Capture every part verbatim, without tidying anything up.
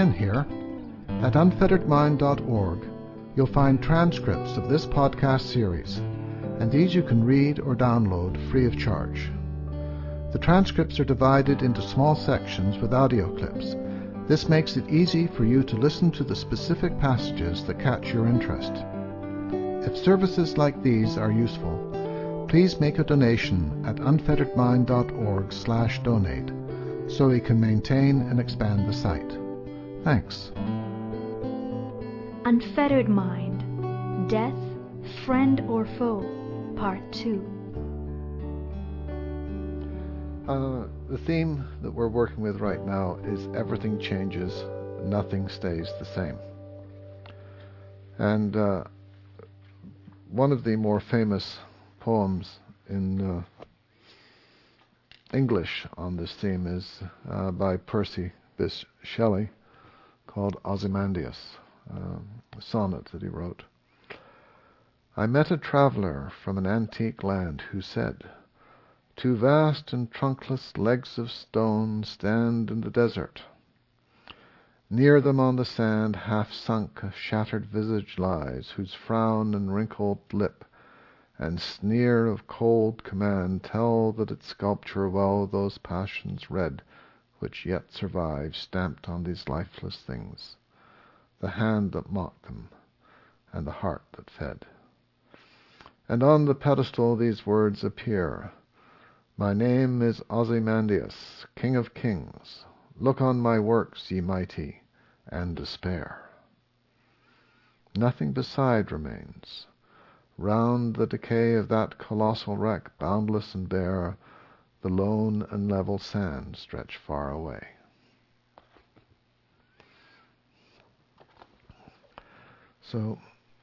Ken here. At unfettered mind dot org, you'll find transcripts of this podcast series, and these you can read or download free of charge. The transcripts are divided into small sections with audio clips. This makes it easy for you to listen to the specific passages that catch your interest. If services like these are useful, please make a donation at unfettered mind dot org slash donate so we can maintain and expand the site. Thanks. Unfettered Mind, Death, Friend or Foe, Part two. Uh, the theme that we're working with right now is everything changes, nothing stays the same. And uh, one of the more famous poems in uh, English on this theme is uh, by Percy Bysshe Shelley, called Ozymandias, uh, a sonnet that he wrote. I met a traveller from an antique land who said, two vast and trunkless legs of stone stand in the desert. Near them on the sand, half sunk, a shattered visage lies, whose frown and wrinkled lip and sneer of cold command tell that its sculpture well those passions read which yet survive, stamped on these lifeless things, the hand that mocked them, and the heart that fed. And on the pedestal these words appear, my name is Ozymandias, King of Kings. Look on my works, ye mighty, and despair. Nothing beside remains. Round the decay of that colossal wreck, boundless and bare, the lone and level sands stretch far away. So,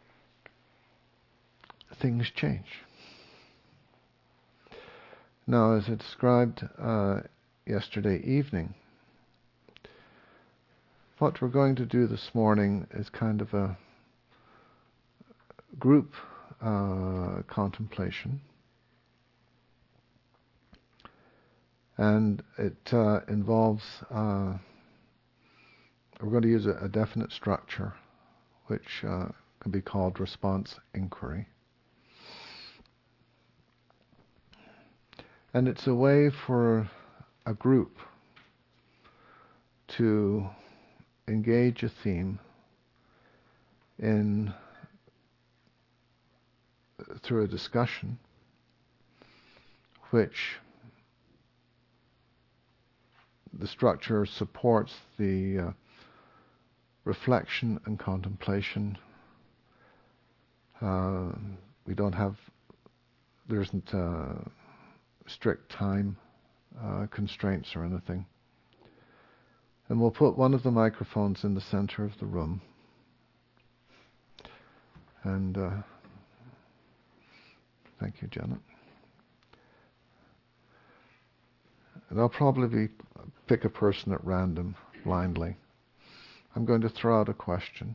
things change. Now, as I described uh, yesterday evening, what we're going to do this morning is kind of a group uh, contemplation. And it uh, involves, uh, we're going to use a, a definite structure, which uh, can be called response inquiry. And it's a way for a group to engage a theme in through a discussion which the structure supports the uh, reflection and contemplation. Uh, we don't have, there isn't uh, strict time uh, constraints or anything. And we'll put one of the microphones in the center of the room. And uh, thank you, Janet. And I'll probably be, pick a person at random, blindly. I'm going to throw out a question.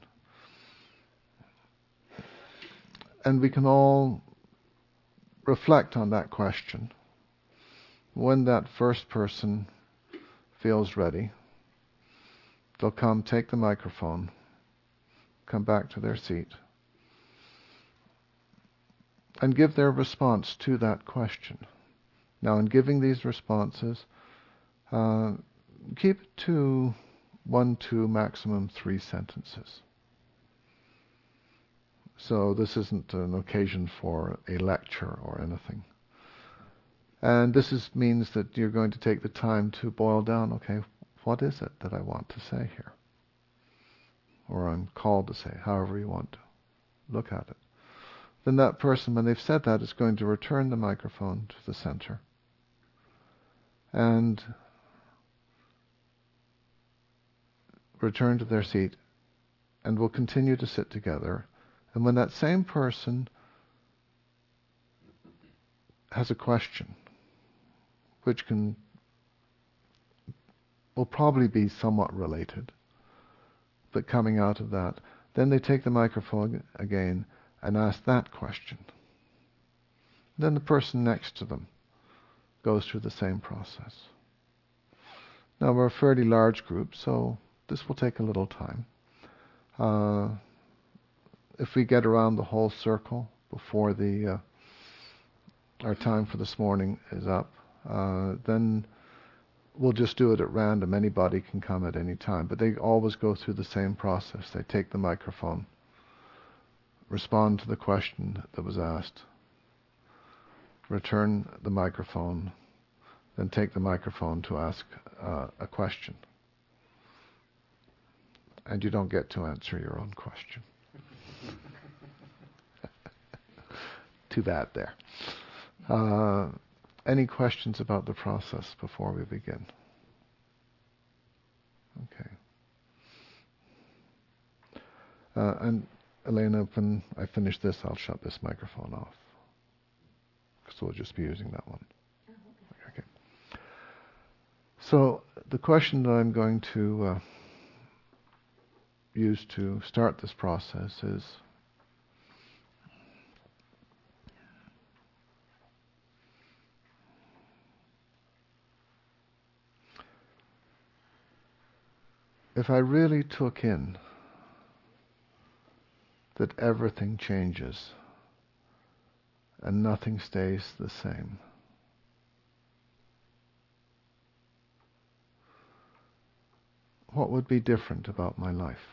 And we can all reflect on that question. When that first person feels ready, they'll come, take the microphone, come back to their seat, and give their response to that question. Now, in giving these responses, uh, keep it to one, two, maximum three sentences. So this isn't an occasion for a lecture or anything. And this is, means that you're going to take the time to boil down, okay, what is it that I want to say here? Or I'm called to say, however you want to look at it. Then that person, when they've said that, is going to return the microphone to the center. And return to their seat, and we'll continue to sit together. And when that same person has a question, which can will probably be somewhat related, but coming out of that, then they take the microphone again and ask that question. Then the person next to them goes through the same process. Now we're a fairly large group, so this will take a little time. Uh, if we get around the whole circle before the uh, our time for this morning is up, uh, then we'll just do it at random. Anybody can come at any time, but they always go through the same process. They take the microphone, respond to the question that was asked, return the microphone, then take the microphone to ask uh, a question. And you don't get to answer your own question. Too bad there. Uh, any questions about the process before we begin? Okay. Uh, and Elena, when I finish this, I'll shut this microphone off. So we'll just be using that one. Okay. So the question that I'm going to uh, use to start this process is, if I really took in that everything changes and nothing stays the same, what would be different about my life?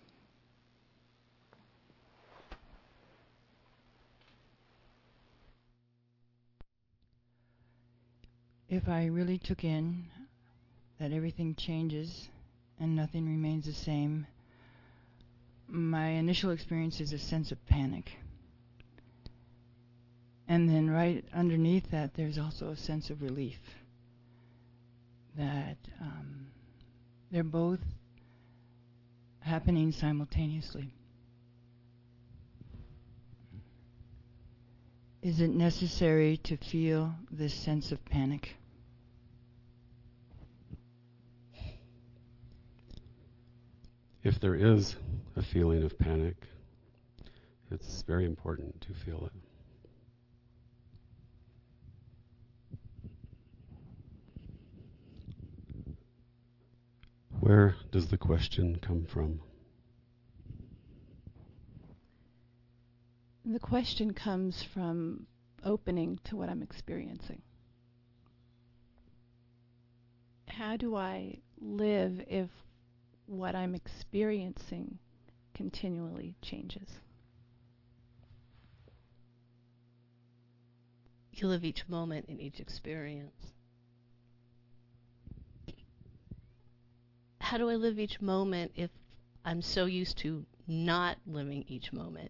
If I really took in that everything changes and nothing remains the same, my initial experience is a sense of panic. And then right underneath that, there's also a sense of relief that um, they're both happening simultaneously. Is it necessary to feel this sense of panic? If there is a feeling of panic, it's very important to feel it. Where does the question come from? The question comes from opening to what I'm experiencing. How do I live if what I'm experiencing continually changes? You live each moment in each experience. How do I live each moment if I'm so used to not living each moment?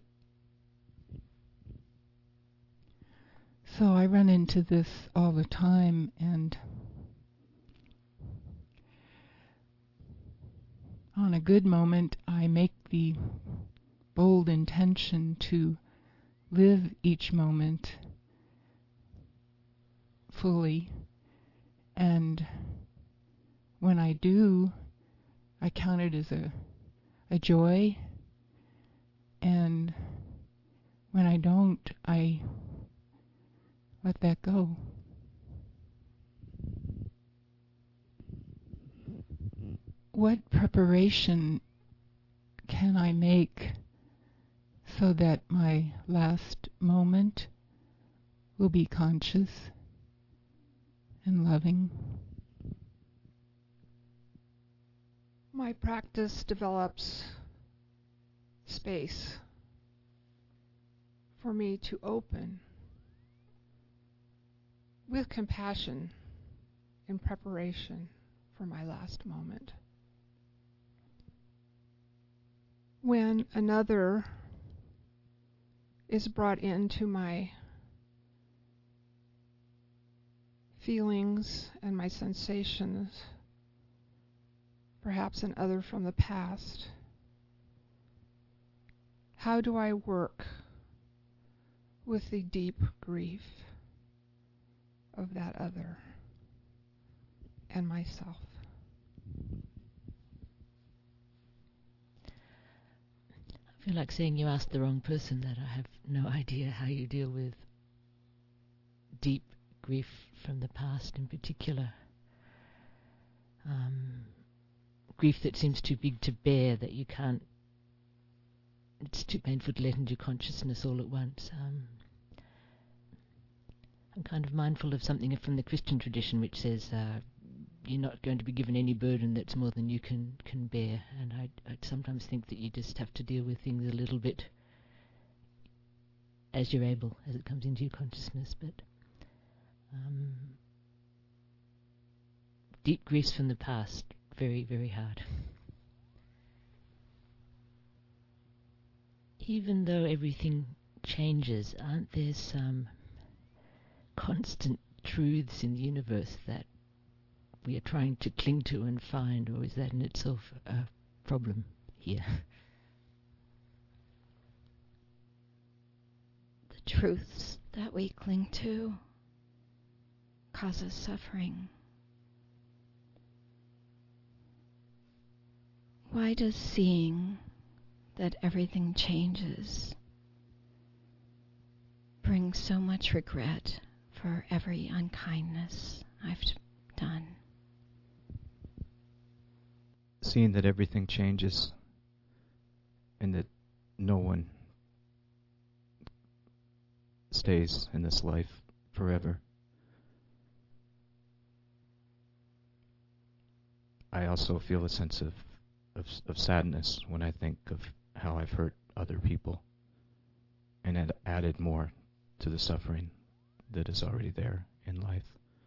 So I run into this all the time, and on a good moment, I make the bold intention to live each moment fully. And when I do, I count it as a, a joy. And when I don't, I let that go. What preparation can I make so that my last moment will be conscious and loving? My practice develops space for me to open with compassion in preparation for my last moment. When another is brought into my feelings and my sensations, perhaps an other from the past, how do I work with the deep grief of that other and myself? I feel like saying you asked the wrong person, that I have no idea how you deal with deep grief from the past in particular. Um, grief that seems too big to bear, that you can't, it's too painful to let into consciousness all at once. Um, I'm kind of mindful of something from the Christian tradition which says uh, you're not going to be given any burden that's more than you can, can bear. And I I sometimes think that you just have to deal with things a little bit as you're able, as it comes into your consciousness. But um, deep griefs from the past, very, very hard. Even though everything changes, aren't there some constant truths in the universe that we are trying to cling to and find, or is that in itself a problem here? The truths that we cling to cause us suffering. Why does seeing that everything changes bring so much regret for every unkindness I've done? Seeing that everything changes and that no one stays in this life forever. I also feel a sense of, of, of sadness when I think of how I've hurt other people and had added more to the suffering that is already there in life.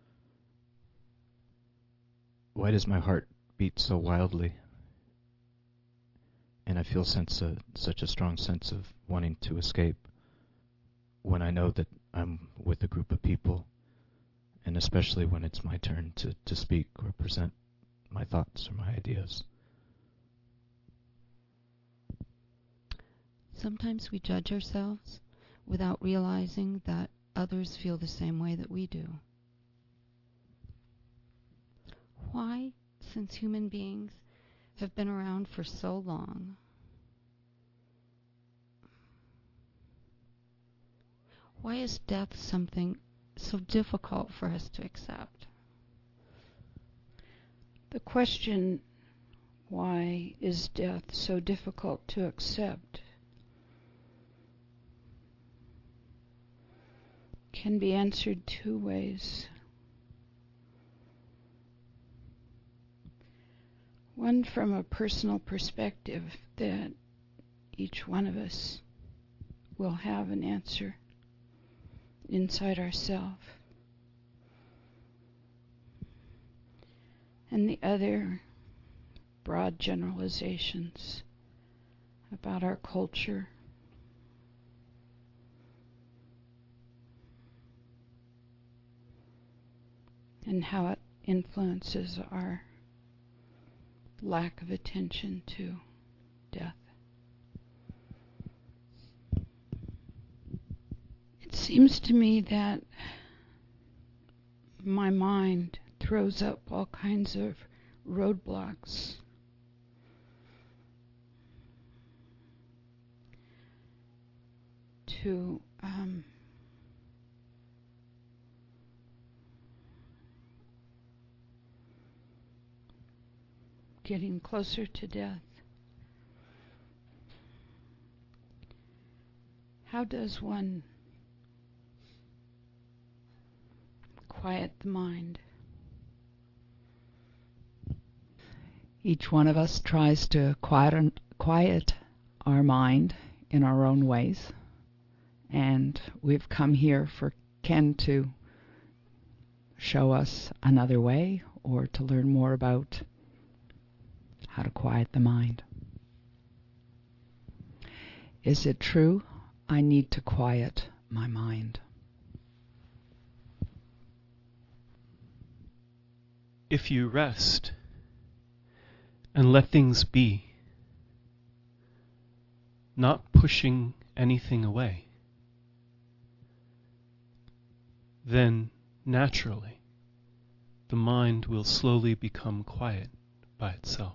Why does my heart beat so wildly? And I feel sense a, such a strong sense of wanting to escape when I know that I'm with a group of people, and especially when it's my turn to, to speak or present my thoughts or my ideas. Sometimes we judge ourselves without realizing that others feel the same way that we do. Why, since human beings have been around for so long, why is death something so difficult for us to accept? The question, why is death so difficult to accept, can be answered two ways. One, from a personal perspective, that each one of us will have an answer inside ourselves. And the other, broad generalizations about our culture, and how it influences our lack of attention to death. It seems to me that my mind throws up all kinds of roadblocks to um, getting closer to death. How does one quiet the mind? Each one of us tries to quiet, quiet our mind in our own ways. And we've come here for Ken to show us another way, or to learn more about how to quiet the mind. Is it true? I need to quiet my mind. If you rest and let things be, not pushing anything away, then naturally the mind will slowly become quiet by itself.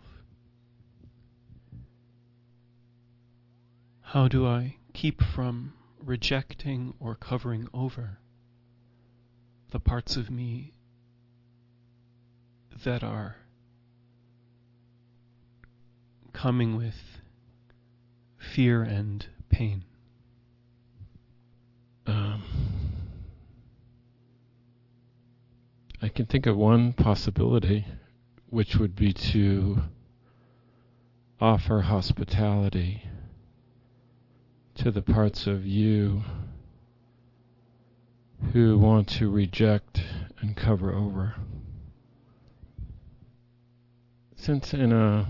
How do I keep from rejecting or covering over the parts of me that are coming with fear and pain? Um, I can think of one possibility, which would be to offer hospitality to the parts of you who want to reject and cover over. Since in a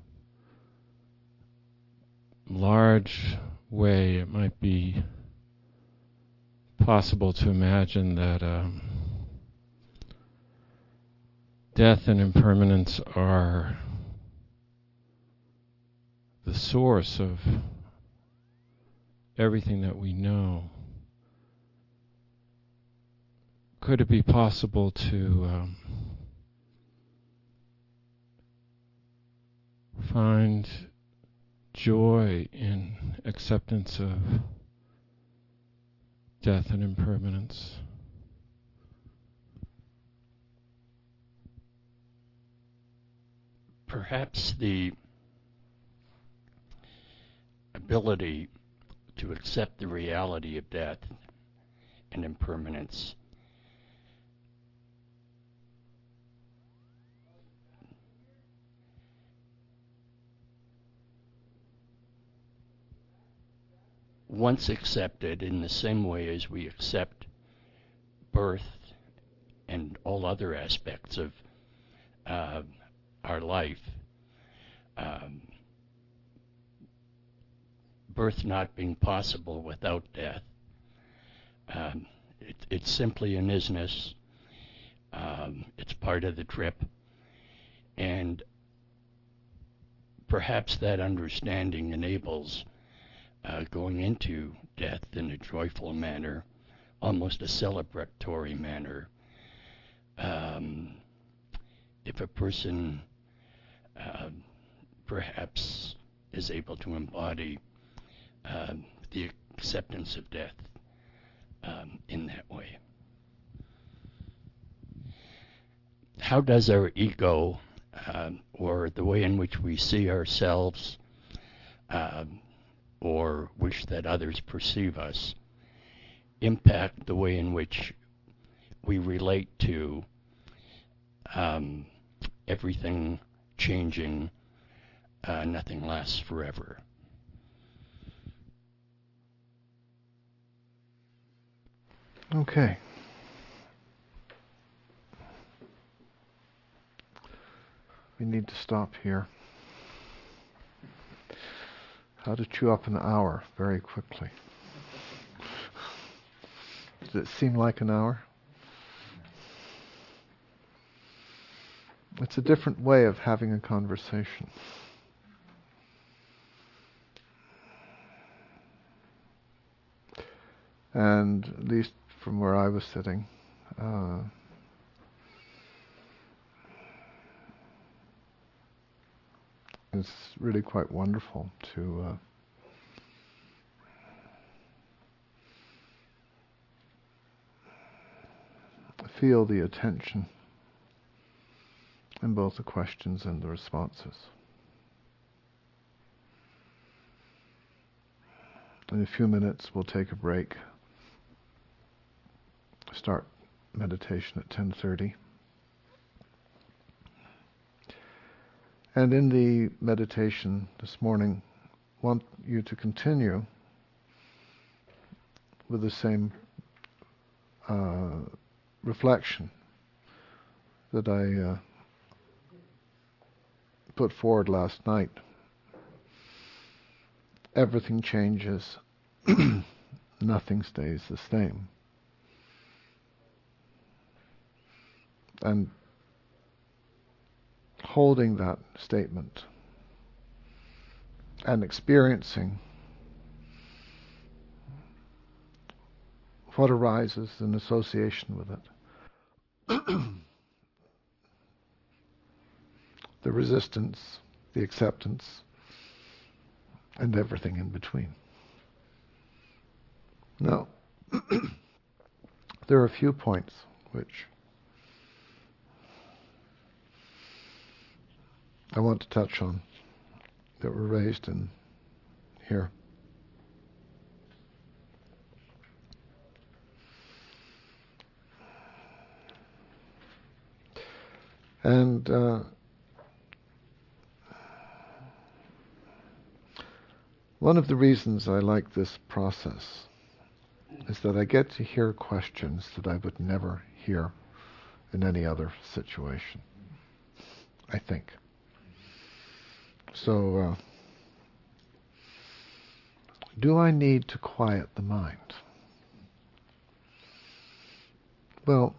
large way it might be possible to imagine that um, death and impermanence are the source of everything that we know. Could it be possible to um, find joy in acceptance of death and impermanence? Perhaps the ability to accept the reality of death and impermanence once accepted in the same way as we accept birth and all other aspects of uh, our life, um, birth not being possible without death. Um, it, it's simply an isness. Um, it's part of the trip. And perhaps that understanding enables uh, going into death in a joyful manner, almost a celebratory manner. Um, if a person uh, perhaps is able to embody um, the acceptance of death um, in that way. How does our ego, um, or the way in which we see ourselves, um, or wish that others perceive us, impact the way in which we relate to um, everything changing, uh, nothing lasts forever? Okay. We need to stop here. How to chew up an hour very quickly. Does it seem like an hour? It's a different way of having a conversation. And at least from where I was sitting, uh, it's really quite wonderful to uh, feel the attention in both the questions and the responses. In a few minutes we'll take a break, start meditation at ten thirty. And in the meditation this morning, I want you to continue with the same uh, reflection that I uh, put forward last night. Everything changes, nothing stays the same. And holding that statement and experiencing what arises in association with it. The resistance, the acceptance, and everything in between. Now, there are a few points which I want to touch on that were raised in here. And uh, one of the reasons I like this process is that I get to hear questions that I would never hear in any other situation, I think. So, uh, do I need to quiet the mind? Well,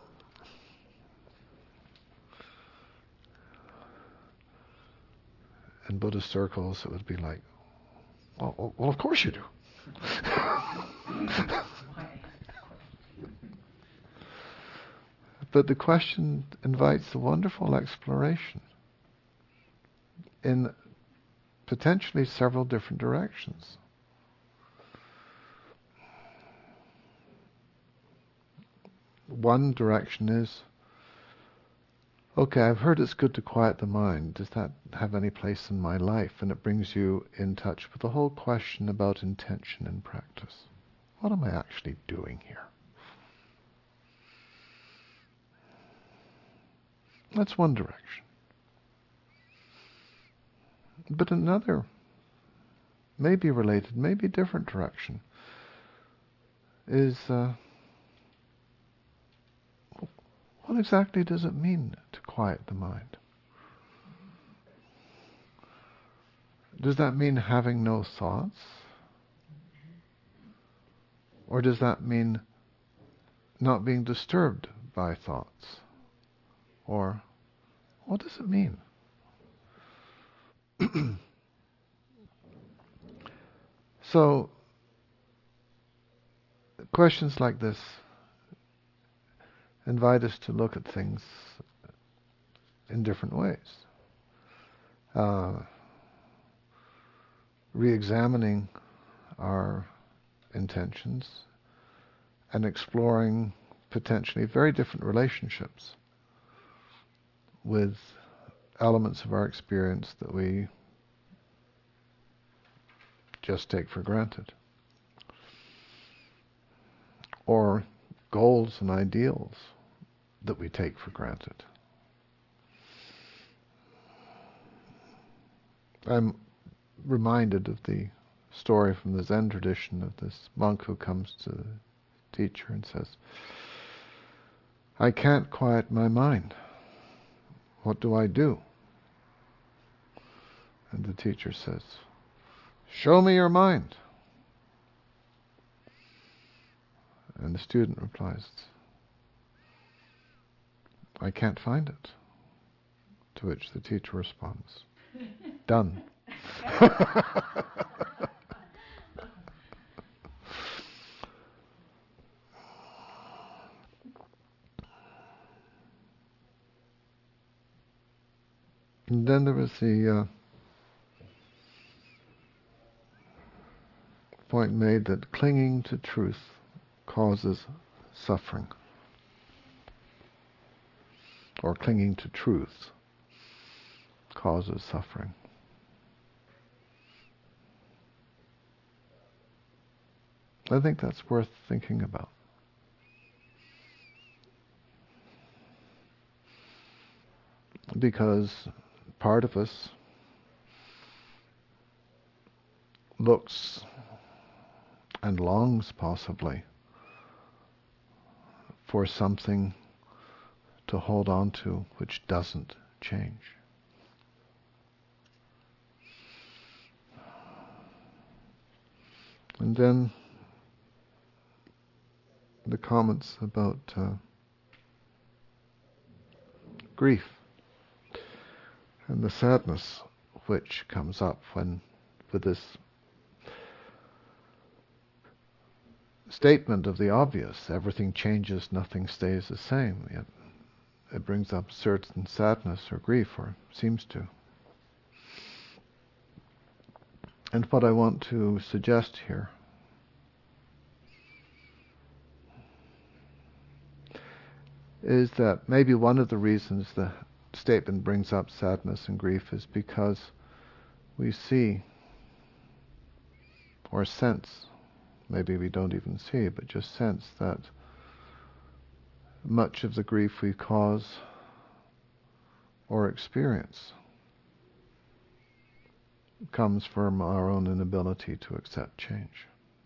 in Buddhist circles, it would be like, well, well of course you do. But the question invites a wonderful exploration in potentially several different directions. One direction is, okay, I've heard it's good to quiet the mind. Does that have any place in my life? And it brings you in touch with the whole question about intention and practice. What am I actually doing here? That's one direction. But another, maybe related, maybe different direction, is uh, what exactly does it mean to quiet the mind? Does that mean having no thoughts? Or does that mean not being disturbed by thoughts? Or what does it mean? So, questions like this invite us to look at things in different ways. Uh, re-examining our intentions and exploring potentially very different relationships with elements of our experience that we just take for granted, or goals and ideals that we take for granted. I'm reminded of the story from the Zen tradition of this monk who comes to the teacher and says, I can't quiet my mind. What do I do? And the teacher says, show me your mind. And the student replies, I can't find it. To which the teacher responds, done. And then there was the uh, point made that clinging to truth causes suffering, or clinging to truth causes suffering. I think that's worth thinking about. Because part of us looks and longs possibly for something to hold on to which doesn't change. And then the comments about uh, grief and the sadness which comes up when, with this statement of the obvious, everything changes, nothing stays the same. Yet it brings up certain sadness or grief, or seems to. And what I want to suggest here is that maybe one of the reasons the statement brings up sadness and grief is because we see or sense, maybe we don't even see, but just sense that much of the grief we cause or experience comes from our own inability to accept change.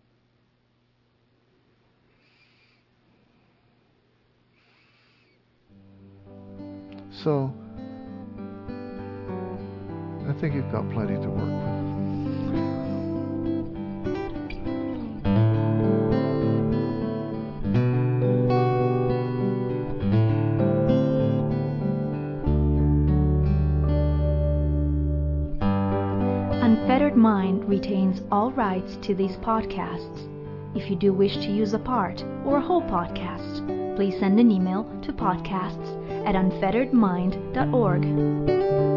So, I think you've got plenty to work with. Unfettered Mind retains all rights to these podcasts. If you do wish to use a part or a whole podcast, please send an email to podcasts at unfettered mind dot org.